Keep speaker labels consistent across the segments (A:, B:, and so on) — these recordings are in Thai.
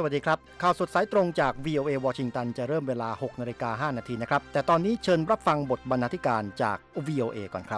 A: วัสดีครับข่าวสดสายตรงจาก VOA วอชิงตันจะเริ่มเวลา 6:05 น.นะครับแต่ตอนนี้เชิญรับฟังบทบรรณาธิการจาก VOA ก่อนครับ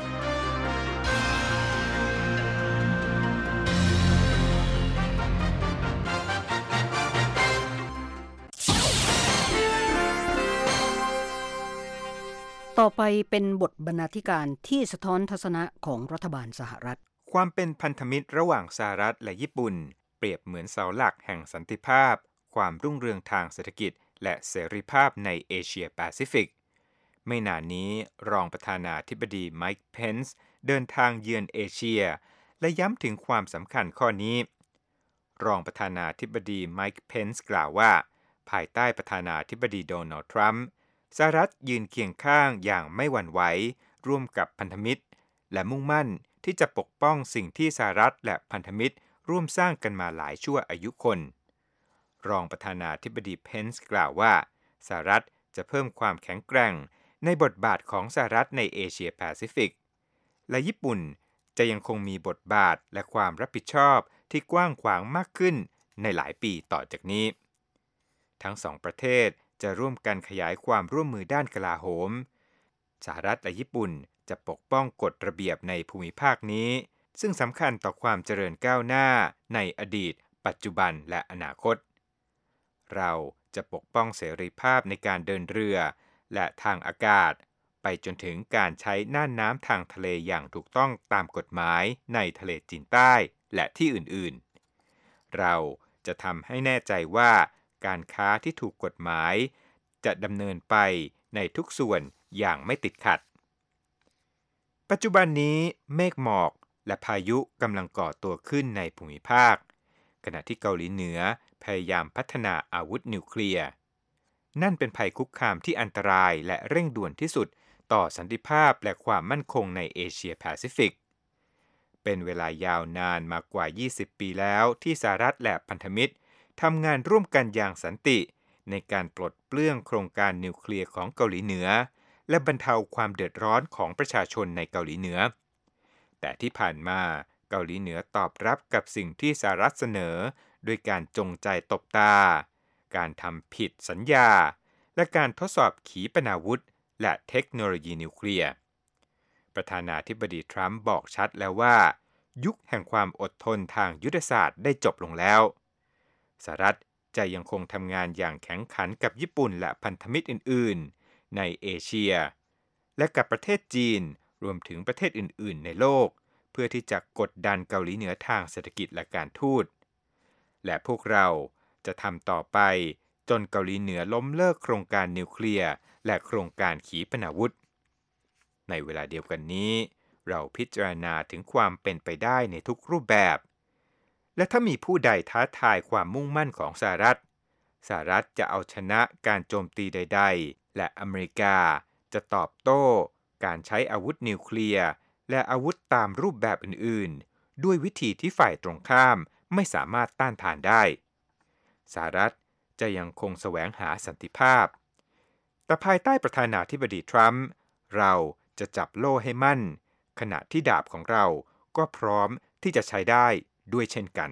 B: ต่อไปเป็นบทบรรณาธิการที่สะท้อนทัศนะของรัฐบาลสหรัฐ
C: ความเป็นพันธมิตรระหว่างสหรัฐและญี่ปุ่นเปรียบเหมือนเสาหลักแห่งสันติภาพความรุ่งเรืองทางเศรษฐกิจและเสรีภาพในเอเชียแปซิฟิกไม่นานนี้รองประธานาธิบดีไมค์เพนซ์เดินทางเยือนเอเชียและย้ำถึงความสำคัญข้อนี้รองประธานาธิบดีไมค์เพนซ์กล่าวว่าภายใต้ประธานาธิบดีโดนัลด์ทรัมป์สหรัฐยืนเคียงข้างอย่างไม่หวั่นไหวร่วมกับพันธมิตรและมุ่งมั่นที่จะปกป้องสิ่งที่สหรัฐและพันธมิตรร่วมสร้างกันมาหลายชั่วอายุคนรองประธานาธิบดีเพนซ์กล่าวว่าสหรัฐจะเพิ่มความแข็งแกร่งในบทบาทของสหรัฐในเอเชียแปซิฟิกและญี่ปุ่นจะยังคงมีบทบาทและความรับผิดชอบที่กว้างขวางมากขึ้นในหลายปีต่อจากนี้ทั้งสองประเทศจะร่วมกันขยายความร่วมมือด้านกลาโหมสหรัฐและญี่ปุ่นจะปกป้องกฎระเบียบในภูมิภาคนี้ซึ่งสำคัญต่อความเจริญก้าวหน้าในอดีตปัจจุบันและอนาคตเราจะปกป้องเสรีภาพในการเดินเรือและทางอากาศไปจนถึงการใช้น่านน้ำทางทะเลอย่างถูกต้องตามกฎหมายในทะเลจีนใต้และที่อื่นๆเราจะทำให้แน่ใจว่าการค้าที่ถูกกฎหมายจะดำเนินไปในทุกส่วนอย่างไม่ติดขัดปัจจุบันนี้เมฆหมอกและพายุกำลังก่อตัวขึ้นในภูมิภาคขณะที่เกาหลีเหนือพยายามพัฒนาอาวุธนิวเคลียร์นั่นเป็นภัยคุกคามที่อันตรายและเร่งด่วนที่สุดต่อสันติภาพและความมั่นคงในเอเชียแปซิฟิกเป็นเวลายาวนานมากว่า20ปีแล้วที่สหรัฐและพันธมิตรทำงานร่วมกันอย่างสันติในการปลดเปลื้องโครงการนิวเคลียร์ของเกาหลีเหนือและบรรเทาความเดือดร้อนของประชาชนในเกาหลีเหนือแต่ที่ผ่านมาเกาหลีเหนือตอบรับกับสิ่งที่สหรัฐเสนอโดยการจงใจตบตาการทำผิดสัญญาและการทดสอบขีปนาวุธและเทคโนโลยีนิวเคลียร์ประธานาธิบดีทรัมป์บอกชัดแล้วว่ายุคแห่งความอดทนทางยุทธศาสตร์ได้จบลงแล้วสหรัฐจะยังคงทำงานอย่างแข็งขันกับญี่ปุ่นและพันธมิตรอื่นๆในเอเชียและกับประเทศจีนรวมถึงประเทศอื่นๆในโลกเพื่อที่จะกดดันเกาหลีเหนือทางเศรษฐกิจและการทูตและพวกเราจะทำต่อไปจนเกาหลีเหนือล้มเลิกโครงการนิวเคลียร์และโครงการขีปนาวุธในเวลาเดียวกันนี้เราพิจารณาถึงความเป็นไปได้ในทุกรูปแบบและถ้ามีผู้ใดท้าทายความมุ่งมั่นของสหรัฐจะเอาชนะการโจมตีใดๆและอเมริกาจะตอบโต้การใช้อาวุธนิวเคลียร์และอาวุธตามรูปแบบอื่นๆด้วยวิธีที่ฝ่ายตรงข้ามไม่สามารถต้านทานได้สหรัฐจะยังคงแสวงหาสันติภาพแต่ภายใต้ประธานาธิบดีทรัมป์เราจะจับโล่ให้มั่นขณะที่ดาบของเราก็พร้อมที่จะใช้ได้ด้วยเช่นกัน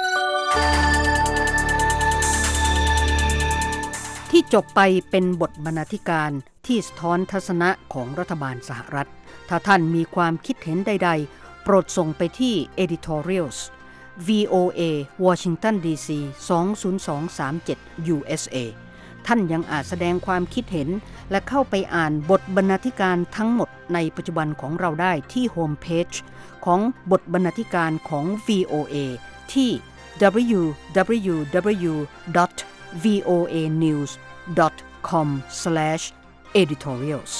B: ที่จบไปเป็นบทบรรณาธิการที่สะท้อนทัศนะของรัฐบาลสหรัฐถ้าท่านมีความคิดเห็นใดๆโปรดส่งไปที่ editorials VOA Washington DC 20237 USA ท่านยังอาจแสดงความคิดเห็นและเข้าไปอ่านบทบรรณาธิการทั้งหมดในปัจจุบันของเราได้ที่โฮมเพจของบทบรรณาธิการของ VOA ที่ www.voanews.com/editorials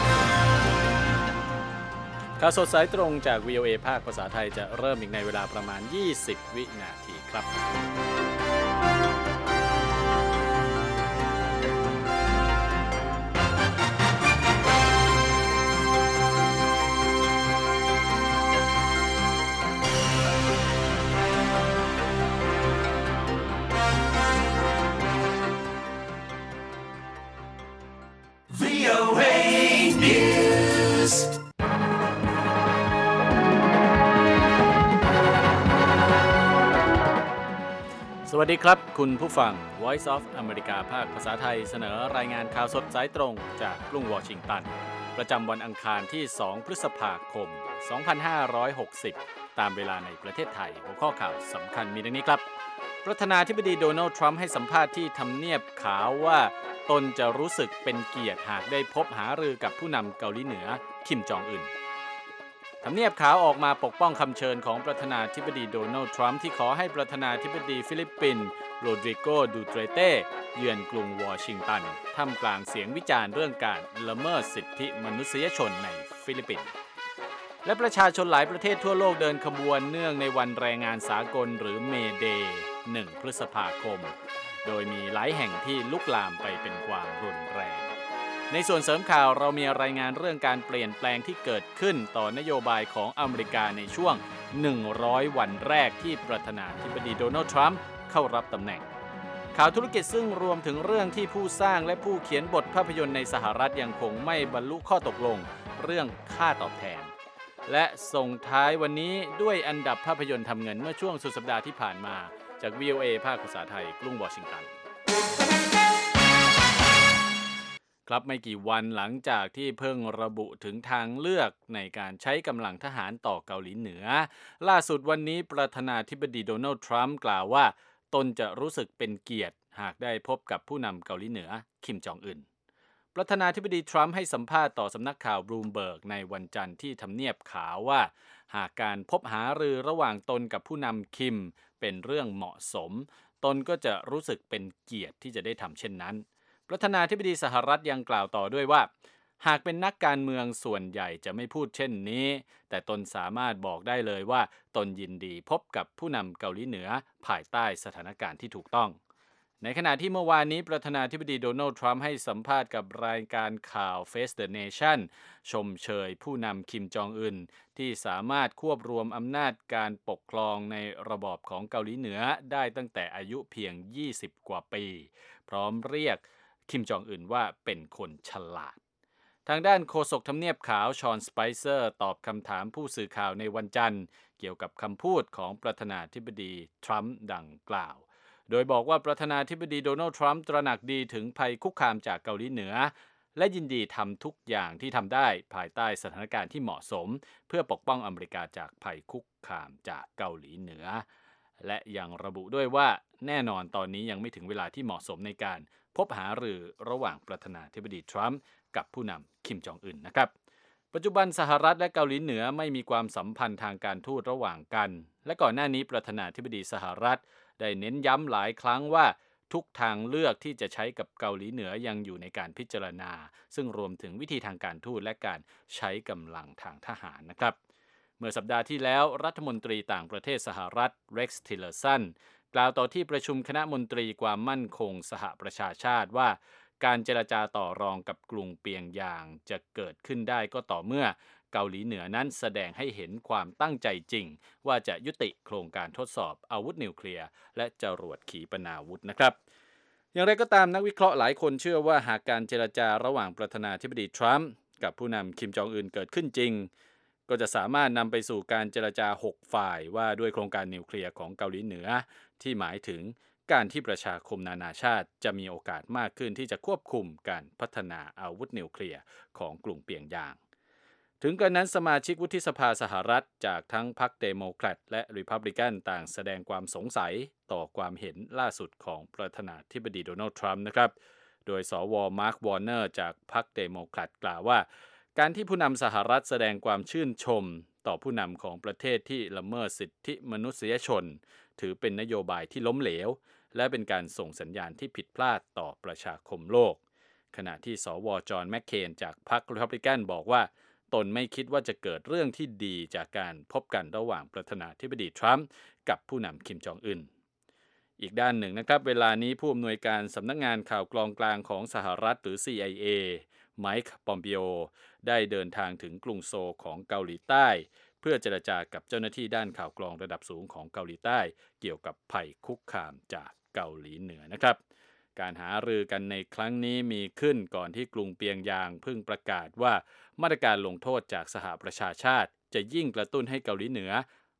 D: ข่าวสดสายตรงจาก VOA ภาคภาษาไทยจะเริ่มอีกในเวลาประมาณ20วินาทีครับสวัสดีครับคุณผู้ฟัง Voice of America ภาคภาษาไทยเสนอรายงานข่าวสดสายตรงจากกรุงวอชิงตันประจำวันอังคารที่2พฤษภาคม2560ตามเวลาในประเทศไทยหัวข้อข่าวสำคัญมีดังนี้ครับประธานาธิบดีโดนัลด์ทรัมป์ให้สัมภาษณ์ที่ทำเนียบขาวว่าตนจะรู้สึกเป็นเกียรติหากได้พบหารือกับผู้นำเกาหลีเหนือคิมจองอึนทำเนียบขาวออกมาปกป้องคำเชิญของประธานาธิบดีโดนัลด์ทรัมป์ที่ขอให้ประธานาธิบดีฟิลิปปินส์โรดริโก ดูเตรเต้เยือนกรุงวอชิงตันท่ามกลางเสียงวิจารณ์เรื่องการละเมิดสิทธิมนุษยชนในฟิลิปปินส์และประชาชนหลายประเทศทั่วโลกเดินขบวนเนื่องในวันแรงงานสากลหรือเมเดย์1 พฤษภาคมโดยมีหลายแห่งที่ลุกลามไปเป็นความรุนแรงในส่วนเสริมข่าวเรามีรายงานเรื่องการเปลี่ยนแปลงที่เกิดขึ้นต่อนโยบายของอเมริกาในช่วง100วันแรกที่ประธานาธิบดีโดนัลด์ทรัมป์เข้ารับตำแหน่งข่าวธุรกิจซึ่งรวมถึงเรื่องที่ผู้สร้างและผู้เขียนบทภาพยนตร์ในสหรัฐยังคงไม่บรรลุข้อตกลงเรื่องค่าตอบแทนและส่งท้ายวันนี้ด้วยอันดับภาพยนตร์ทำเงินเมื่อช่วงสุดสัปดาห์ที่ผ่านมาจาก VOA ภาคภาษาไทยกรุงวอชิงตันครับไม่กี่วันหลังจากที่เพิ่งระบุถึงทางเลือกในการใช้กำลังทหารต่อเกาหลีเหนือล่าสุดวันนี้ประธานาธิบดีโดนัลด์ทรัมป์กล่าวว่าตนจะรู้สึกเป็นเกียรติหากได้พบกับผู้นำเกาหลีเหนือคิมจองอึนประธานาธิบดีทรัมป์ให้สัมภาษณ์ต่อสำนักข่าวบลูมเบิร์กในวันจันทร์ที่ทำเนียบขาวว่าหากการพบหารือระหว่างตนกับผู้นำคิมเป็นเรื่องเหมาะสมตนก็จะรู้สึกเป็นเกียรติที่จะได้ทำเช่นนั้นประธานาธิบดีสหรัฐยังกล่าวต่อด้วยว่าหากเป็นนักการเมืองส่วนใหญ่จะไม่พูดเช่นนี้แต่ตนสามารถบอกได้เลยว่าตนยินดีพบกับผู้นำเกาหลีเหนือภายใต้สถานการณ์ที่ถูกต้องในขณะที่เมื่อวานนี้ประธานาธิบดีโดนัลด์ทรัมป์ให้สัมภาษณ์กับรายการข่าว Face the Nation ชมเชยผู้นำคิมจองอึนที่สามารถควบรวมอำนาจการปกครองในระบอบของเกาหลีเหนือได้ตั้งแต่อายุเพียง20กว่าปีพร้อมเรียกคิมจองอึนว่าเป็นคนฉลาดทางด้านโฆษกทำเนียบขาวชอนสไปเซอร์ตอบคำถามผู้สื่อข่าวในวันจันทร์เกี่ยวกับคำพูดของประธานาธิบดีทรัมป์ดังกล่าวโดยบอกว่าประธานาธิบดีโดนัลด์ทรัมป์ตระหนักดีถึงภัยคุกคามจากเกาหลีเหนือและยินดีทำทุกอย่างที่ทำได้ภายใต้สถานการณ์ที่เหมาะสมเพื่อปกป้องอเมริกาจากภัยคุกคามจากเกาหลีเหนือและยังระบุด้วยว่าแน่นอนตอนนี้ยังไม่ถึงเวลาที่เหมาะสมในการพบหารือระหว่างประธานาธิบดีทรัมป์กับผู้นำคิมจองอึนนะครับปัจจุบันสหรัฐและเกาหลีเหนือไม่มีความสัมพันธ์ทางการทูตระหว่างกันและก่อนหน้านี้ประธานาธิบดีสหรัฐได้เน้นย้ำหลายครั้งว่าทุกทางเลือกที่จะใช้กับเกาหลีเหนือยังอยู่ในการพิจารณาซึ่งรวมถึงวิธีทางการทูตและการใช้กำลังทางทหารนะครับเมื่อสัปดาห์ที่แล้วรัฐมนตรีต่างประเทศสหรัฐเร็กซ์ ทิลเลอร์สันกล่าวต่อที่ประชุมคณะมนตรีความมั่นคงสหประชาชาติว่าการเจรจาต่อรองกับกรุงเปียงยางจะเกิดขึ้นได้ก็ต่อเมื่อเกาหลีเหนือนั้นแสดงให้เห็นความตั้งใจจริงว่าจะยุติโครงการทดสอบอาวุธนิวเคลียร์และจรวดขีปนาวุธนะครับอย่างไรก็ตามนักวิเคราะห์หลายคนเชื่อว่าหากการเจรจาระหว่างประธานาธิบดีทรัมป์กับผู้นำคิมจองอึนเกิดขึ้นจริงก็จะสามารถนำไปสู่การเจรจา6ฝ่ายว่าด้วยโครงการนิวเคลียร์ของเกาหลีเหนือที่หมายถึงการที่ประชาคมนานาชาติจะมีโอกาสมากขึ้นที่จะควบคุมการพัฒนาอาวุธนิวเคลียร์ของกรุงเปียงยางถึงกระนั้นสมาชิกวุฒิสภาสหรัฐจากทั้งพรรคเดโมแครตและรีพับลิกันต่างแสดงความสงสัยต่อความเห็นล่าสุดของประธานาธิบดีโดนัลด์ทรัมป์นะครับโดยสวมาร์ควอร์เนอร์จากพรรคเดโมแครตกล่าวว่าการที่ผู้นำสหรัฐแสดงความชื่นชมต่อผู้นำของประเทศที่ละเมิดสิทธิมนุษยชนถือเป็นนโยบายที่ล้มเหลวและเป็นการส่งสัญญาณที่ผิดพลาดต่อประชาคมโลกขณะที่สวจอห์นแมคเคนจากพรรครีพับลิกันบอกว่าตนไม่คิดว่าจะเกิดเรื่องที่ดีจากการพบกันระหว่างประธานาธิบดีทรัมป์กับผู้นำคิมจองอึนอีกด้านหนึ่งนะครับเวลานี้ผู้อำนวยการสำนักงานข่าวกรองกลางของสหรัฐหรือ CIA ไมค์ ปอมปิโอได้เดินทางถึงกรุงโซลของเกาหลีใต้เพื่อเจรจากับเจ้าหน้าที่ด้านข่าวกรองระดับสูงของเกาหลีใต้เกี่ยวกับภัยคุกคามจากเกาหลีเหนือนะครับการหารือกันในครั้งนี้มีขึ้นก่อนที่กรุงเปียงยางเพิ่งประกาศว่ามาตรการลงโทษจากสหประชาชาติจะยิ่งกระตุ้นให้เกาหลีเหนือ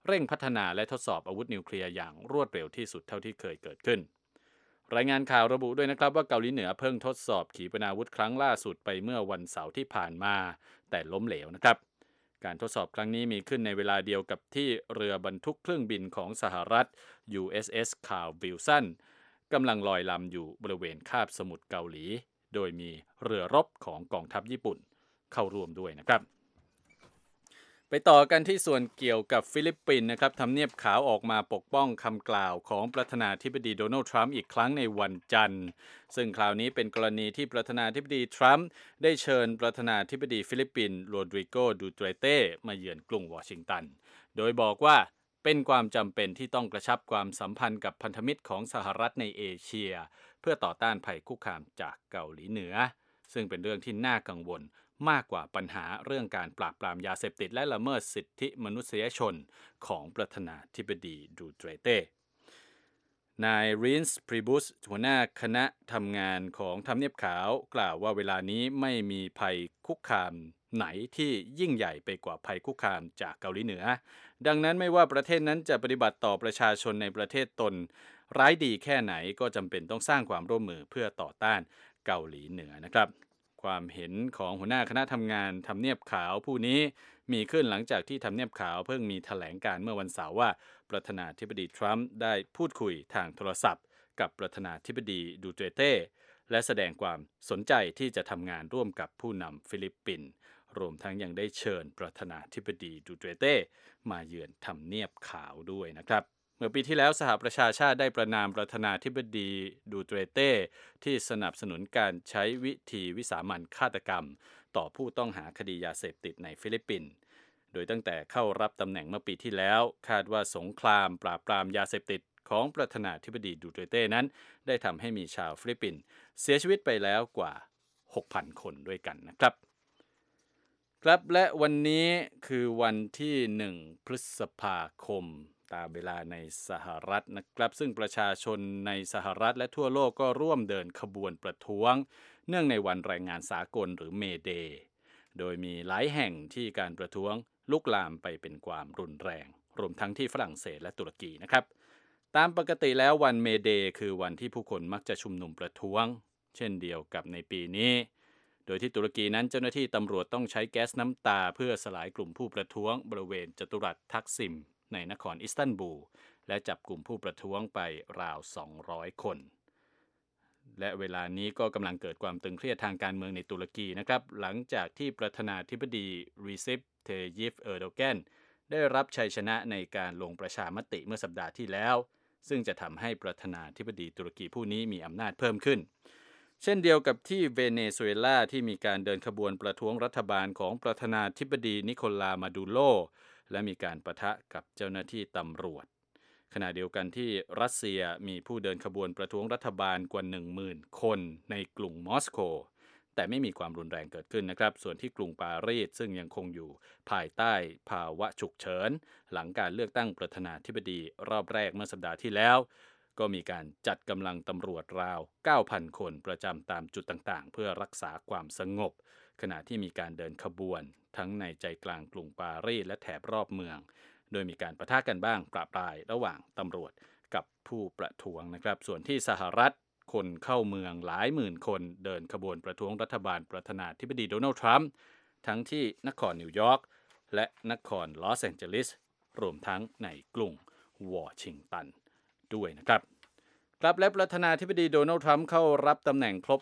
D: เร่งพัฒนาและทดสอบอาวุธนิวเคลียร์อย่างรวดเร็วที่สุดเท่าที่เคยเกิดขึ้นรายงานข่าวระบุด้วยนะครับว่าเกาหลีเหนือเพิ่งทดสอบขีปนาวุธครั้งล่าสุดไปเมื่อวันเสาร์ที่ผ่านมาแต่ล้มเหลวนะครับการทดสอบครั้งนี้มีขึ้นในเวลาเดียวกับที่เรือบรรทุกเครื่องบินของสหรัฐ USS Carl Vinson กำลังลอยลำอยู่บริเวณคาบสมุทรเกาหลีโดยมีเรือรบของกองทัพญี่ปุ่นเข้าร่วมด้วยนะครับไปต่อกันที่ส่วนเกี่ยวกับฟิลิปปินส์นะครับทำเนียบขาวออกมาปกป้องคำกล่าวของประธานาธิบดีโดนัลด์ทรัมป์อีกครั้งในวันจันทร์ซึ่งคราวนี้เป็นกรณีที่ประธานาธิบดีทรัมป์ได้เชิญประธานาธิบดีฟิลิปปินส์โรดริโก ดูเตเต้มาเยือนกรุงวอชิงตันโดยบอกว่าเป็นความจำเป็นที่ต้องกระชับความสัมพันธ์กับพันธมิตรของสหรัฐในเอเชียเพื่อต่อต้านภัยคุกคามจากเกาหลีเหนือซึ่งเป็นเรื่องที่น่ากังวลมากกว่าปัญหาเรื่องการปราบปรามยาเสพติดและละเมิดสิทธิมนุษยชนของประธานาธิบดีดูเตเต้นายรินส์พรีบุสหัวหน้าคณะทำงานของทำเนียบขาวกล่าวว่าเวลานี้ไม่มีภัยคุกคามไหนที่ยิ่งใหญ่ไปกว่าภัยคุกคามจากเกาหลีเหนือดังนั้นไม่ว่าประเทศนั้นจะปฏิบัติต่อประชาชนในประเทศตนร้ายดีแค่ไหนก็จำเป็นต้องสร้างความร่วมมือเพื่อต่อต้านเกาหลีเหนือนะครับความเห็นของหัวหน้าคณะทำงานทำเนียบขาวผู้นี้มีขึ้นหลังจากที่ทำเนียบขาวเพิ่งมีแถลงการเมื่อวันเสาร์ว่าประธานาธิบดีทรัมป์ได้พูดคุยทางโทรศัพท์กับประธานาธิบดีดูเตเต้และแสดงความสนใจที่จะทำงานร่วมกับผู้นำฟิลิปปินส์รวมทั้งยังได้เชิญประธานาธิบดีดูเตเต้มาเยือนทำเนียบขาวด้วยนะครับเมื่อปีที่แล้วสหประชาชาติได้ประณามประธานาธิบดีดูเตเต้ที่สนับสนุนการใช้วิธีวิสามัญฆาตกรรมต่อผู้ต้องหาคดียาเสพติดในฟิลิปปินส์โดยตั้งแต่เข้ารับตำแหน่งเมื่อปีที่แล้วคาดว่าสงครามปราบปรามยาเสพติดของประธานาธิบดีดูเตเต้นั้นได้ทำให้มีชาวฟิลิปปินส์เสียชีวิตไปแล้วกว่า 6,000 คนด้วยกันนะครับครับและวันนี้คือวันที่ 1 พฤษภาคมตามเวลาในสหรัฐนะครับซึ่งประชาชนในสหรัฐและทั่วโลกก็ร่วมเดินขบวนประท้วงเนื่องในวันแรงงานสากลหรือเมเดย์โดยมีหลายแห่งที่การประท้วงลุกลามไปเป็นความรุนแรงรวมทั้งที่ฝรั่งเศสและตุรกีนะครับตามปกติแล้ววันเมเดย์คือวันที่ผู้คนมักจะชุมนุมประท้วงเช่นเดียวกับในปีนี้โดยที่ตุรกีนั้นเจ้าหน้าที่ตำรวจต้องใช้แก๊สน้ำตาเพื่อสลายกลุ่มผู้ประท้วงบริเวณจัตุรัสทักซิมในนครอิสตันบูลและจับกลุ่มผู้ประท้วงไปราว 200 คนและเวลานี้ก็กำลังเกิดความตึงเครียดทางการเมืองในตุรกีนะครับหลังจากที่ประธานาธิบดีรีเซป เทยิป เออร์โดแกนได้รับชัยชนะในการลงประชามติเมื่อสัปดาห์ที่แล้วซึ่งจะทำให้ประธานาธิบดีตุรกีผู้นี้มีอำนาจเพิ่มขึ้นเช่นเดียวกับที่เวเนซุเอลาที่มีการเดินขบวนประท้วงรัฐบาลของประธานาธิบดีนิโคลา มาดูโรและมีการปะทะกับเจ้าหน้าที่ตำรวจขณะเดียวกันที่รัสเซียมีผู้เดินขบวนประท้วงรัฐบาลกว่า 10,000 คนในกรุงมอสโกแต่ไม่มีความรุนแรงเกิดขึ้นนะครับส่วนที่กรุงปารีสซึ่งยังคงอยู่ภายใต้ภาวะฉุกเฉินหลังการเลือกตั้งประธานาธิบดีรอบแรกเมื่อสัปดาห์ที่แล้วก็มีการจัดกำลังตำรวจราว 9,000 คนประจำตามจุดต่างๆเพื่อรักษาความสงบขณะที่มีการเดินขบวนทั้งในใจกลางกรุงปารีสและแถบรอบเมืองโดยมีการปะทะกันบ้างประปรายระหว่างตำรวจกับผู้ประท้วงนะครับส่วนที่สหรัฐคนเข้าเมืองหลายหมื่นคนเดินขบวนประท้วงรัฐบาลประธานาธิบดีโดนัลด์ทรัมป์ทั้งที่นครนิวยอร์กและนครลอสแองเจลิสรวมทั้งในกรุงวอชิงตันด้วยนะครับครับและประธานาธิบดีโดนัลด์ทรัมป์เข้ารับตำแหน่งครบ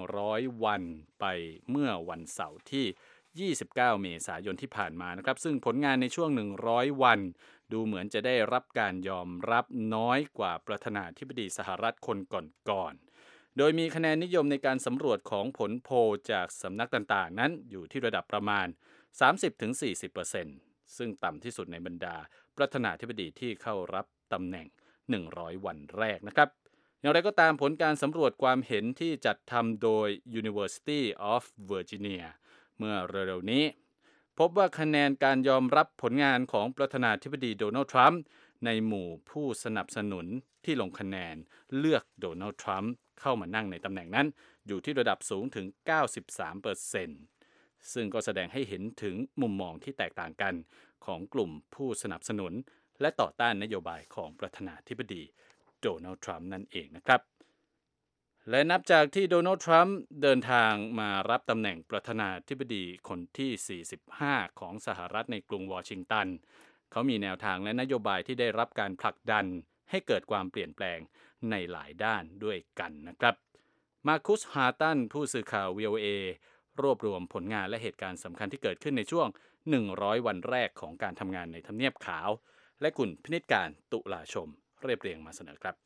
D: 100วันไปเมื่อวันเสาร์ที่29 เมษายนที่ผ่านมานะครับซึ่งผลงานในช่วง100วันดูเหมือนจะได้รับการยอมรับน้อยกว่าประธานาธิบดีสหรัฐคนก่อนๆโดยมีคะแนนนิยมในการสำรวจของผลโพลจากสำนักต่างๆนั้นอยู่ที่ระดับประมาณ 30-40% ซึ่งต่ำที่สุดในบรรดาประธานาธิบดีที่เข้ารับตำแหน่ง100วันแรกนะครับอย่างไรก็ตามผลการสำรวจความเห็นที่จัดทำโดย University of Virginia เมื่อเร็วๆนี้พบว่าคะแนนการยอมรับผลงานของประธานาธิบดีโดนัลด์ทรัมป์ในหมู่ผู้สนับสนุนที่ลงคะแนนเลือกโดนัลด์ทรัมป์เข้ามานั่งในตำแหน่งนั้นอยู่ที่ระดับสูงถึง 93% ซึ่งก็แสดงให้เห็นถึงมุมมองที่แตกต่างกันของกลุ่มผู้สนับสนุนและต่อต้านนโยบายของประธานาธิบดีโดนัลด์ทรัมป์นั่นเองนะครับและนับจากที่โดนัลด์ทรัมป์เดินทางมารับตำแหน่งประธานาธิบดีคนที่45ของสหรัฐในกรุงวอชิงตันเขามีแนวทางและนโยบายที่ได้รับการผลักดันให้เกิดความเปลี่ยนแปลงในหลายด้านด้วยกันนะครับมาร์คุส ฮาร์ตันผู้สื่อข่าว VOA รวบรวมผลงานและเหตุการณ์สำคัญที่เกิดขึ้นในช่วง100วันแรกของการทำงานในทำเนียบขาวและคุณพินิจการตุลาชมเรียบเรียงมาเสนอครับ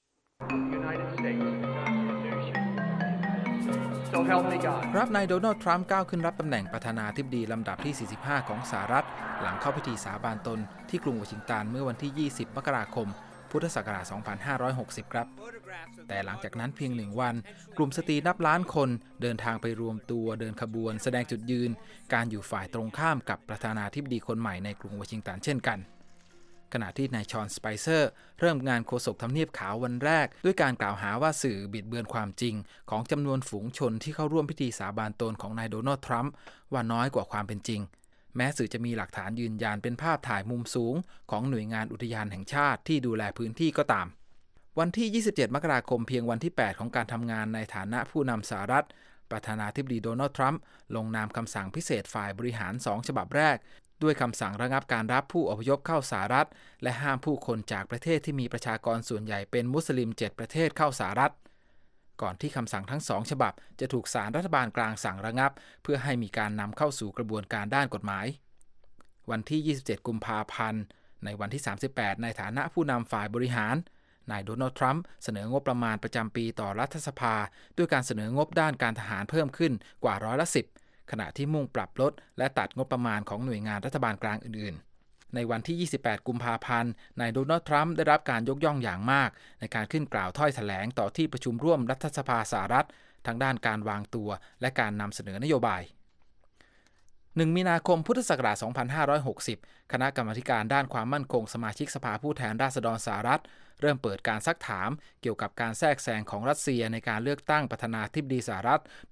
E: ครับนายโดนัลด์ทรัมป์ก้าวขึ้นรับตำแหน่งประธานาธิบดีลำดับที่45ของสหรัฐหลังเข้าพิธีสาบานตนที่กรุงวอชิงตันเมื่อวันที่20มกราคมพุทธศักราช2560ครับแต่หลังจากนั้นเพียง1วันกลุ่มสตรีนับล้านคนเดินทางไปรวมตัวเดินขบวนแสดงจุดยืนการอยู่ฝ่ายตรงข้ามกับประธานาธิบดีคนใหม่ในกรุงวอชิงตันเช่นกันขณะที่นายชอน สไปเซอร์เริ่มงานโฆษกทำเนียบขาววันแรกด้วยการกล่าวหาว่าสื่อบิดเบือนความจริงของจำนวนฝูงชนที่เข้าร่วมพิธีสาบานตนของนายโดนัลด์ทรัมป์ว่าน้อยกว่าความเป็นจริงแม้สื่อจะมีหลักฐานยืนยันเป็นภาพถ่ายมุมสูงของหน่วยงานอุทยานแห่งชาติที่ดูแลพื้นที่ก็ตามวันที่27มกราคมเพียงวันที่8ของการทำงานในฐานะผู้นำสหรัฐประธานาธิบดีโดนัลด์ทรัมป์ลงนามคำสั่งพิเศษฝ่ายบริหาร2ฉบับแรกด้วยคำสั่งระงับการรับผู้อพยพเข้าสหรัฐและห้ามผู้คนจากประเทศที่มีประชากรส่วนใหญ่เป็นมุสลิม7ประเทศเข้าสหรัฐก่อนที่คำสั่งทั้ง2ฉบับจะถูกศาลรัฐบาลกลางสั่งระงับเพื่อให้มีการนำเข้าสู่กระบวนการด้านกฎหมายวันที่27กุมภาพันธ์ในวันที่38ในฐานะผู้นำฝ่ายบริหารนายโดนัลด์ทรัมป์เสนองบประมาณประจำปีต่อรัฐสภาด้วยการเสนองบด้านการทหารเพิ่มขึ้นกว่า10%ขณะที่มุ่งปรับลดและตัดงบประมาณของหน่วยงานรัฐบาลกลางอื่นๆในวันที่28กุมภาพันธ์นายโดนัลด์ทรัมป์ได้รับการยกย่องอย่างมากในการขึ้นกล่าวถ้อยแถลงต่อที่ประชุมร่วมรัฐสภาสหรัฐทั้งด้านการวางตัวและการนำเสนอนโยบาย1 มีนาคมพุทธศักราช2560คณะกรรมาการด้านความมั่นคงสมาชิกสภาผู้แทนราษฎรสหรัฐเริ่มเปิดการซักถามเกี่ยวกับการแทรกแซงของรัสเซียในการเลือกตั้งประธานาธิบดีสหรัฐปี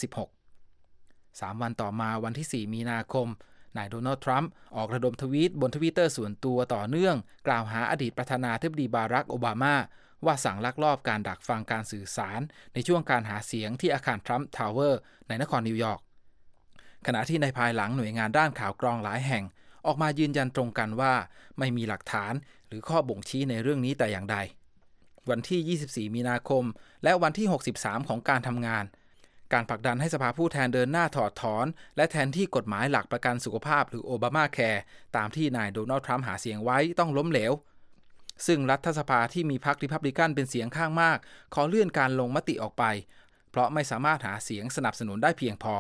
E: 2016 3 วันต่อมาวันที่4 มีนาคมนายโดนัลด์ทรัมป์ออกระดมทวีตบน Twitter ส่วนตัวต่อเนื่องกล่าวหาอดีตประธานาธิบดีบารัก โอบามาว่าสั่งลักลอบการดักฟังการสื่อสารในช่วงการหาเสียงที่อาคารทรัมป์ทาวเวอร์ในนครนิวยอร์กขณะที่ในภายหลังหน่วยงานด้านข่าวกรองหลายแห่งออกมายืนยันตรงกันว่าไม่มีหลักฐานหรือข้อบ่งชี้ในเรื่องนี้แต่อย่างใดวันที่24 มีนาคมและวันที่63ของการทำงานการผลักดันให้สภาผู้แทนเดินหน้าถอดถอนและแทนที่กฎหมายหลักประกันสุขภาพหรือโอบามาแคร์ตามที่นายโดนัลด์ทรัมป์หาเสียงไว้ต้องล้มเหลวซึ่งรัฐสภาที่มีพรรครีพับลิกันเป็นเสียงข้างมากขอเลื่อนการลงมติออกไปเพราะไม่สามารถหาเสียงสนับสนุนได้เพียงพอ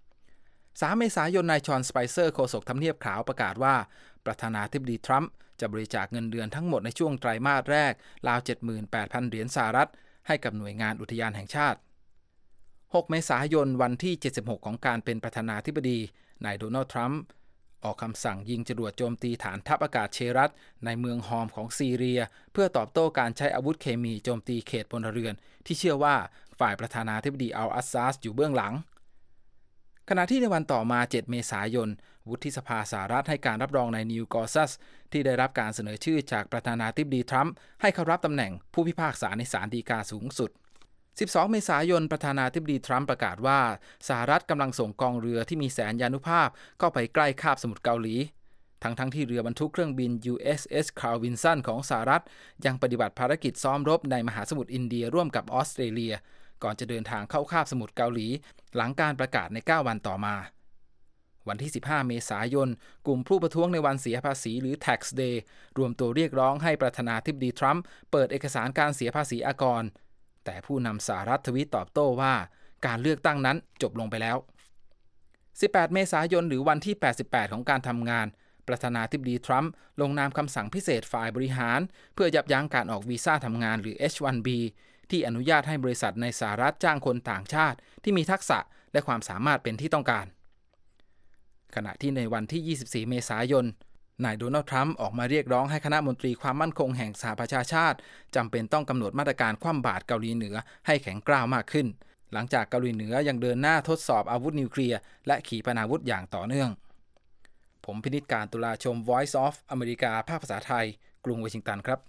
E: 3 เมษายนนายชอน สไปเซอร์โฆษกทำเนียบขาวประกาศว่าประธานาธิบดีทรัมป์จะบริจาคเงินเดือนทั้งหมดในช่วงไตรมาสแรกราว 78,000 เหรียญสหรัฐให้กับหน่วยงานอุทยานแห่งชาติ6 เมษายนวันที่76ของการเป็นประธานาธิบดีนายโดนัลด์ทรัมป์ออกคำสั่งยิงจรวดโจมตีฐานทัพอากาศเชรัตในเมืองฮอมของซีเรียเพื่อตอบโต้การใช้อาวุธเคมีโจมตีเขตพลเรือนที่เชื่อว่าฝ่ายประธานาธิบดีอัลอาซาดอยู่เบื้องหลังขณะที่ในวันต่อมา7 เมษายนวุฒิสภาสหรัฐให้การรับรองนายนิว กอร์ซัสที่ได้รับการเสนอชื่อจากประธานาธิบดีทรัมป์ให้เข้ารับตำแหน่งผู้พิพากษาในศาลฎีกาสูงสุด12 เมษายนประธานาธิบดีทรัมป์ประกาศว่าสหรัฐกำลังส่งกองเรือที่มีแสนยานุภาพเข้าไปใกล้คาบสมุทรเกาหลีทั้งที่เรือบรรทุกเครื่องบิน USS คาร์ลวินสันของสหรัฐยังปฏิบัติภารกิจซ้อมรบในมหาสมุทรอินเดียร่วมกับออสเตรเลียก่อนจะเดินทางเข้าคาบสมุทรเกาหลีหลังการประกาศใน9 วันต่อมาวันที่15 เมษายนกลุ่มผู้ประท้วงในวันเสียภาษีหรือ Tax Day รวมตัวเรียกร้องให้ประธานาธิบดีทรัมป์เปิดเอกสารการเสียภาษีอากรแต่ผู้นำสหรัฐทวีตตอบโต้ว่าการเลือกตั้งนั้นจบลงไปแล้ว18 เมษายนหรือวันที่88ของการทำงานประธานาธิบดีทรัมป์ลงนามคำสั่งพิเศษฝ่ายบริหารเพื่อยับยั้งการออกวีซ่าทำงานหรือ H-1B ที่อนุญาตให้บริษัทในสหรัฐจ้างคนต่างชาติที่มีทักษะและความสามารถเป็นที่ต้องการขณะที่ในวันที่24 เมษายนนายโดนัลด์ทรัมป์ออกมาเรียกร้องให้คณะมนตรีความมั่นคงแห่งสหประชาชาติจำเป็นต้องกำหนดมาตรการคว่ำบาตรเกาหลีเหนือให้แข็งกร้าวมากขึ้นหลังจากเกาหลีเหนือยังเดินหน้าทดสอบอาวุธนิวเคลียร์และขีปนาวุธอย่างต่อเนื่องผมพินิจการตุลาชม Voice of อเมริกาภาคภาษาไทยกรุงวอชิงตันครับ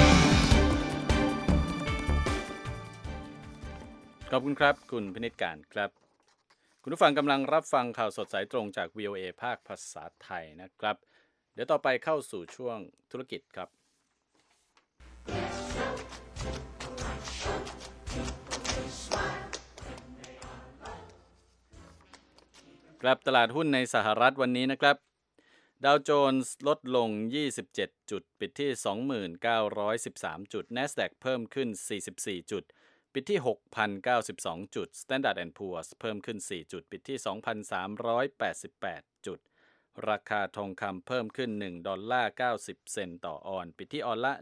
D: ขอบคุณครับคุณพินิจการครับคุณผู้ฟังกำลังรับฟังข่าวสดสายตรงจาก VOA ภาคภาษาไทยนะครับเดี๋ยวต่อไปเข้าสู่ช่วงธุรกิจครับครับตลาดหุ้นในสหรัฐวันนี้นะครับดาวโจนส์ลดลง27จุดปิดที่ 29,13 จุด NASDAQ เพิ่มขึ้น44จุดปิดที่ 6,092 จุด Standard & Poor's เพิ่มขึ้น4จุดปิดที่ 2,388 จุดราคาทองคำเพิ่มขึ้น$1.90 เซนต์ต่อออนซ์ปิดที่ออนซ์ละ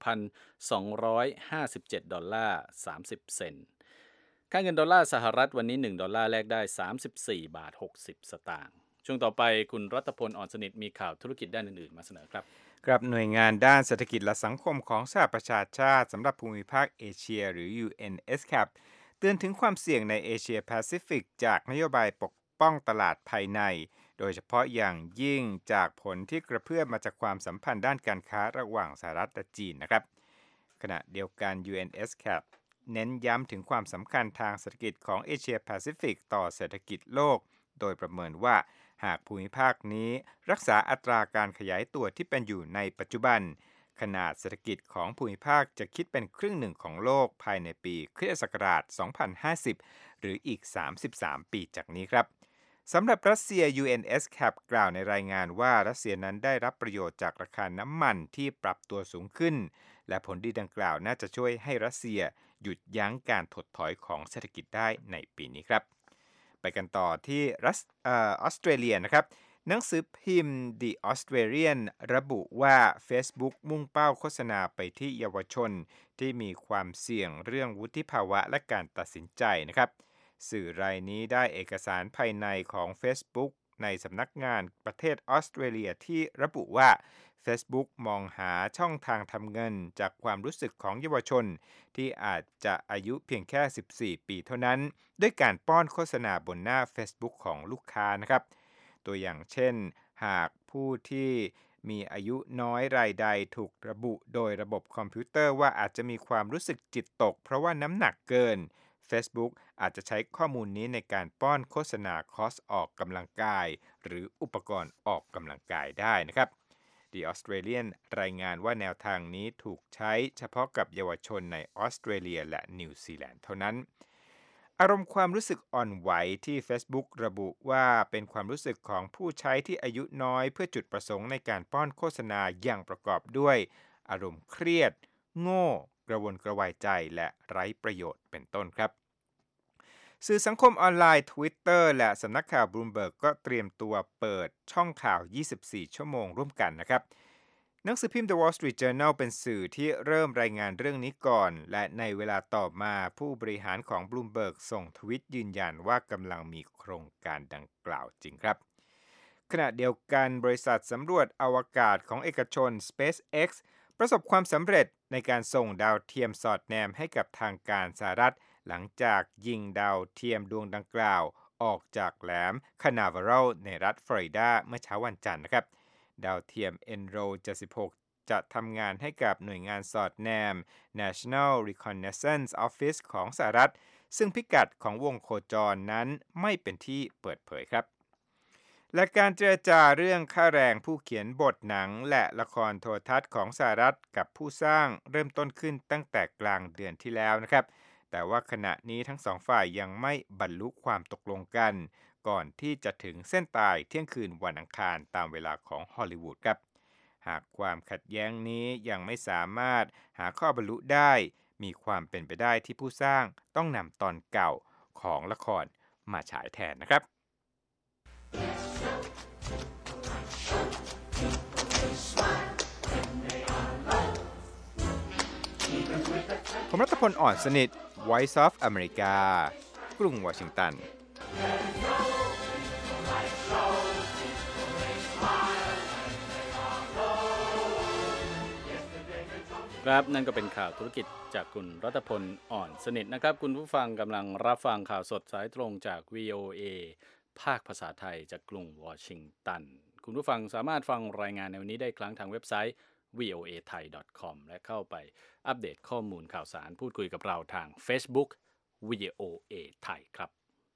D: 1,257 ดอลลาร์30 เซนต์ค่าเงินดอลลาร์สหรัฐวันนี้$1แลกได้34.60 บาทช่วงต่อไปคุณรัตพล อ่อนสนิทมีข่าวธุรกิจด้านอื่นๆมาเสนอครับ
C: กับหน่วยงานด้านเศรษฐกิจและสังคมของสหประชาชาติสำหรับภูมิภาคเอเชียหรือ UNESCAP เตือนถึงความเสี่ยงในเอเชียแปซิฟิกจากนโยบายปกป้องตลาดภายในโดยเฉพาะอย่างยิ่งจากผลที่กระเพื่อมมาจากความสัมพันธ์ด้านการค้าระหว่างสหรัฐและจีนนะครับขณะเดียวกัน UNESCAP เน้นย้ำถึงความสำคัญทางเศรษฐกิจของเอเชียแปซิฟิกต่อเศรษฐกิจโลกโดยประเมินว่าหากภูมิภาคนี้รักษาอัตราการขยายตัวที่เป็นอยู่ในปัจจุบันขนาดเศรษฐกิจของภูมิภาคจะคิดเป็นครึ่งหนึ่งของโลกภายในปีคริสตศักราช 2050 หรืออีก 33 ปีจากนี้ครับสำหรับรัสเซีย UNESCAP กล่าวในรายงานว่ารัสเซียนั้นได้รับประโยชน์จากราคาน้ำมันที่ปรับตัวสูงขึ้นและผลดีดังกล่าวน่าจะช่วยให้รัสเซียหยุดยั้งการถดถอยของเศรษฐกิจได้ในปีนี้ครับไปกันต่อที่ออสเตรเลียนะครับหนังสือพิมพ์ The Australian ระบุว่า Facebook มุ่งเป้าโฆษณาไปที่เยาวชนที่มีความเสี่ยงเรื่องวุฒิภาวะและการตัดสินใจนะครับสื่อรายนี้ได้เอกสารภายในของ Facebook ในสำนักงานประเทศออสเตรเลียที่ระบุว่า Facebook มองหาช่องทางทำเงินจากความรู้สึกของเยาวชนที่อาจจะอายุเพียงแค่14ปีเท่านั้นด้วยการป้อนโฆษณาบนหน้า Facebook ของลูกค้านะครับตัวอย่างเช่นหากผู้ที่มีอายุน้อยรายใดถูกระบุโดยระบบคอมพิวเตอร์ว่าอาจจะมีความรู้สึกจิตตกเพราะว่าน้ำหนักเกิน Facebook อาจจะใช้ข้อมูลนี้ในการป้อนโฆษณาคอร์สออกกำลังกายหรืออุปกรณ์ออกกำลังกายได้นะครับ The Australian รายงานว่าแนวทางนี้ถูกใช้เฉพาะกับเยาวชนในออสเตรเลียและนิวซีแลนด์เท่านั้นอารมณ์ความรู้สึกอ่อนไหวที่ Facebook ระบุว่าเป็นความรู้สึกของผู้ใช้ที่อายุน้อยเพื่อจุดประสงค์ในการป้อนโฆษณาอย่างประกอบด้วยอารมณ์เครียดโง่กระวนกระวายใจและไร้ประโยชน์เป็นต้นครับสื่อสังคมออนไลน์ Twitter และสำนักข่าว Bloomberg ก็เตรียมตัวเปิดช่องข่าว24ชั่วโมงร่วมกันนะครับหนังสือพิมพ์ The Wall Street Journal เป็นสื่อที่เริ่มรายงานเรื่องนี้ก่อนและในเวลาต่อมาผู้บริหารของ Bloomberg ส่งทวิตยืนยันว่ากำลังมีโครงการดังกล่าวจริงครับขณะเดียวกันบริษัทสำรวจอวกาศของเอกชน SpaceX ประสบความสำเร็จในการส่งดาวเทียมสอดแนมให้กับทางการสหรัฐหลังจากยิงดาวเทียมดวงดังกล่าวออกจากแหลมคานาเวรัลในรัฐฟลอริดาเมื่อเช้าวันจันทร์นะครับดาวเทียม Enro-76 จะทำงานให้กับหน่วยงานสอดแนม National Reconnaissance Office ของสหรัฐซึ่งพิกัดของวงโคจรนั้นไม่เป็นที่เปิดเผยครับและการเจรจาเรื่องค่าแรงผู้เขียนบทหนังและละครโทรทัศน์ของสหรัฐกับผู้สร้างเริ่มต้นขึ้นตั้งแต่กลางเดือนที่แล้วนะครับแต่ว่าขณะนี้ทั้งสองฝ่ายยังไม่บรรลุความตกลงกันก่อนที่จะถึงเส้นตายเที่ยงคืนวันอังคารตามเวลาของฮอลลีวูดครับหากความขัดแย้งนี้ยังไม่สามารถหาข้อบรรลุได้มีความเป็นไปได้ที่ผู้สร้างต้องนำตอนเก่าของละครมาฉายแทนนะครับผมรัตพล อ่อนสนิท Voice of America กรุงวอชิงตัน
D: ครับนั่นก็เป็นข่าวธุรกิจจากคุณรัตพล อ่อนสนิทนะครับคุณผู้ฟังกำลังรับฟังข่าวสดสายตรงจาก VOA ภาคภาษาไทยจากกรุงวอชิงตันคุณผู้ฟังสามารถฟังรายงานในวันนี้ได้ครั้งทางเว็บไซต์ voathai.com และเข้าไปอัปเดตข้อมูลข่าวสารพูดคุยกับเราทาง Facebook VOA ไทยครับ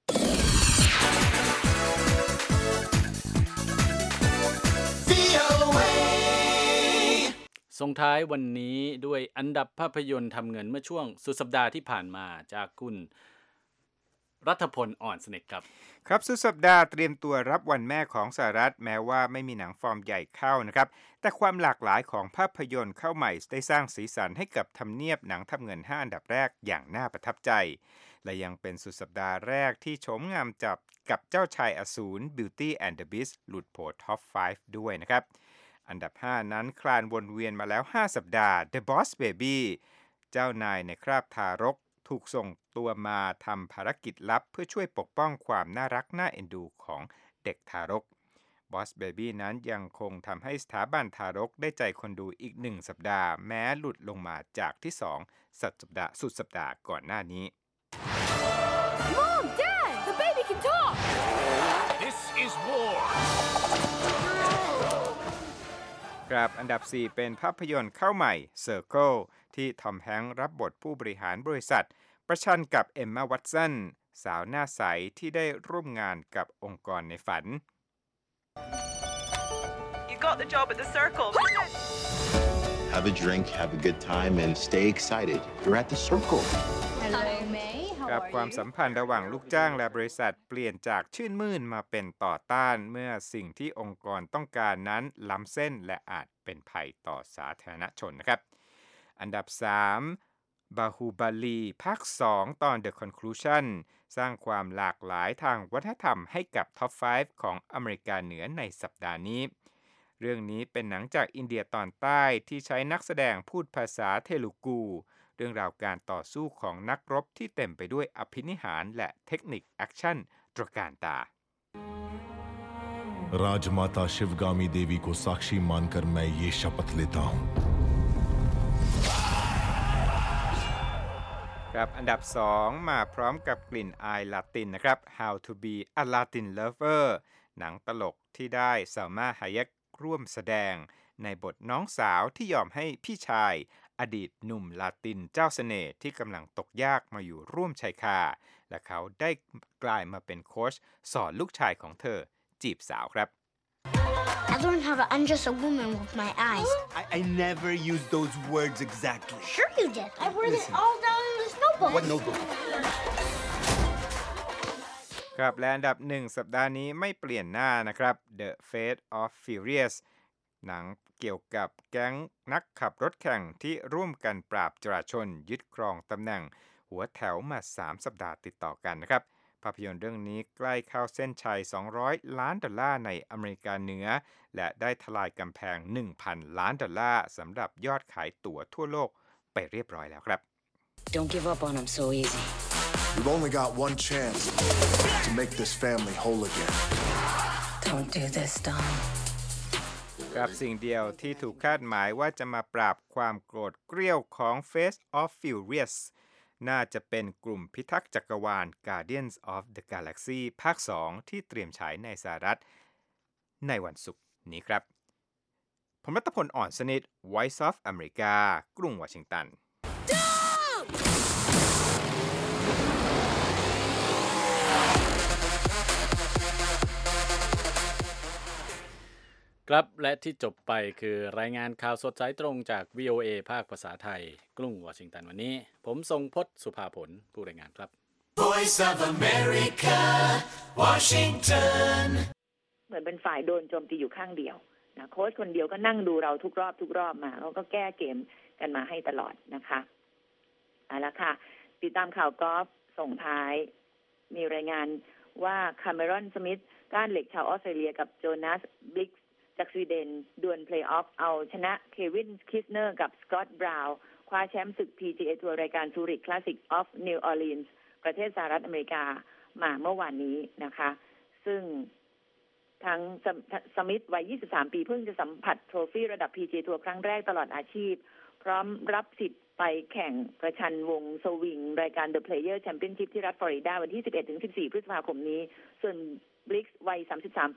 D: ส่งท้ายวันนี้ด้วยอันดับภาพยนตร์ทำเงินเมื่อช่วงสุดสัปดาห์ที่ผ่านมาจากคุณรัฐพล อ่อนสนิทครับ
C: ครับสุดสัปดาห์เตรียมตัวรับวันแม่ของสหรัฐแม้ว่าไม่มีหนังฟอร์มใหญ่เข้านะครับแต่ความหลากหลายของภาพยนตร์เข้าใหม่ได้สร้างสีสันให้กับทำเนียบหนังทำเงิน5อันดับแรกอย่างน่าประทับใจและยังเป็นสุดสัปดาห์แรกที่โฉมงามจับกับเจ้าชายอสูร Beauty and the Beast หลุดโผท็อป 5 ด้วยนะครับอันดับ5นั้นคลานวนเวียนมาแล้ว5สัปดาห์ The Boss Baby เจ้านายในคราบทารกถูกส่งตัวมาทำภารกิจลับเพื่อช่วยปกป้องความน่ารักน่าเอ็นดูของเด็กทารก Boss Baby นั้นยังคงทำให้สถาบันทารกได้ใจคนดูอีก1สัปดาห์แม้หลุดลงมาจากที่2สุดสัปดาห์ก่อนหน้านี้
F: Mom, Dad, the baby can talk.
G: This is war.
C: ครับอันดับ4เป็นภาพยนตร์เข้าใหม่ Circle ที่ทอมแฮงค์รับบทผู้บริหารบริษัทประชันกับเอมม่า วัตสันสาวหน้าใสที่ได้ร่วมงานกับองค์กรในฝัน
H: You got the job at the Circle.
I: Have a drink, have a good time, and stay excited. You're at the Circle.
F: Hello, May.
C: ครับความสัมพันธ์ระหว่างลูกจ้างและบริษัทเปลี่ยนจากชื่นมื่นมาเป็นต่อต้านเมื่อสิ่งที่องค์กรต้องการนั้นล้ำเส้นและอาจเป็นภัยต่อสาธารณชนนะครับอันดับ3บาฮูบาลีภาค2ตอน The Conclusion สร้างความหลากหลายทางวัฒนธรรมให้กับท็อป 5 ของอเมริกาเหนือในสัปดาห์นี้เรื่องนี้เป็นหนังจากอินเดียตอนใต้ที่ใช้นักแสดงพูดภาษาเทลูกูเรื่องราวการต่อสู้ของนักรบที่เต็มไปด้วยอภินิหารและเทคนิคแอคชั่นตระการตา
J: राजमाता शिवगामी देवी को साक्षी मानकर मैं ये शपथ लेता हूं
C: ครับอันดับ2มาพร้อมกับกลิ่นอายลาตินนะครับ How to be a Latin Lover หนังตลกที่ได้ซาม่า ไฮเยกร่วมแสดงในบทน้องสาวที่ยอมให้พี่ชายอดีตหนุ่มลาตินเจ้าเสน่ห์ที่กำลังตกยากมาอยู่ร่วมชายคาและเขาได้กลายมาเป็นโค้ชสอนลูกชายของเธอจีบสาวครับ
K: I learned how to undress a woman with my eyes.
G: I never used those words exactly.
K: Sure you did. I wrote it all down in this notebook.
G: What notebook?
C: ครับและอันดับ1สัปดาห์นี้ไม่เปลี่ยนหน้านะครับ The Fate of Furious หนังเกี่ยวกับแก๊งนักขับรถแข่งที่ร่วมกันปราบจราชนยึดครองตำแหน่งหัวแถวมา3สัปดาห์ติดต่อกันนะครับภาพยนตร์เรื่องนี้ใกล้เข้าเส้นชัย$200 ล้านในอเมริกาเหนือและได้ทลายกำแพง$1,000 ล้านสำหรับยอดขายตั๋วทั่วโลกไปเรียบร้อยแล้วครับ
L: Don't give up on him so easy.
M: We've only got one chance to make this family whole again.
L: Don't do this, Don.
C: กับสิ่งเดียวที่ถูกคาดหมายว่าจะมาปราบความโกรธเกรี้ยวของ Fate of Furious น่าจะเป็นกลุ่มพิทักษ์จักรวาล Guardians of the Galaxy ภาค 2 ที่เตรียมฉายในสหรัฐในวันศุกร์นี้ครับผมรัตพล อ่อนสนิท Voice of America กรุงวอชิงตัน
D: ครับและที่จบไปคือรายงานข่าวสดสายตรงจาก VOA ภาคภาษาไทยกรุงวอชิงตันวันนี้ผมทรงพจน์สุภาผลผู้รายงานครับ
N: Voice of America Washington
O: เหมือนเป็นฝ่ายโดนโจมตีอยู่ข้างเดียวนะโค้ชคนเดียวก็นั่งดูเราทุกรอบมาเขาก็แก้เกมกันมาให้ตลอดนะคะเอาละค่ะติดตามข่าวกอล์ฟส่งท้ายมีรายงานว่าคาเมรอนสมิธก้านเหล็กชาวออสเตรเลียกับโจนาสบลิกจากสวีเดนดวลเพลย์ออฟเอาชนะเควินคิสเนอร์กับสกอตต์บราวน์คว้าแชมป์ศึก PGA ทัวร์รายการซูริคคลาสสิกออฟนิวออร์ลีนส์ประเทศสหรัฐอเมริกามาเมื่อวานนี้นะคะซึ่งทั้งสมิธวัย23ปีเพิ่งจะสัมผัสโทรฟี่ระดับ PGA ทัวร์ครั้งแรกตลอดอาชีพพร้อมรับสิทธิ์ไปแข่งประชันวงสวิงรายการ The Player Championship ที่รัฐฟลอริดาวันที่ 11-14 พฤษภาคมนี้ส่วนบลิกซ์วัย33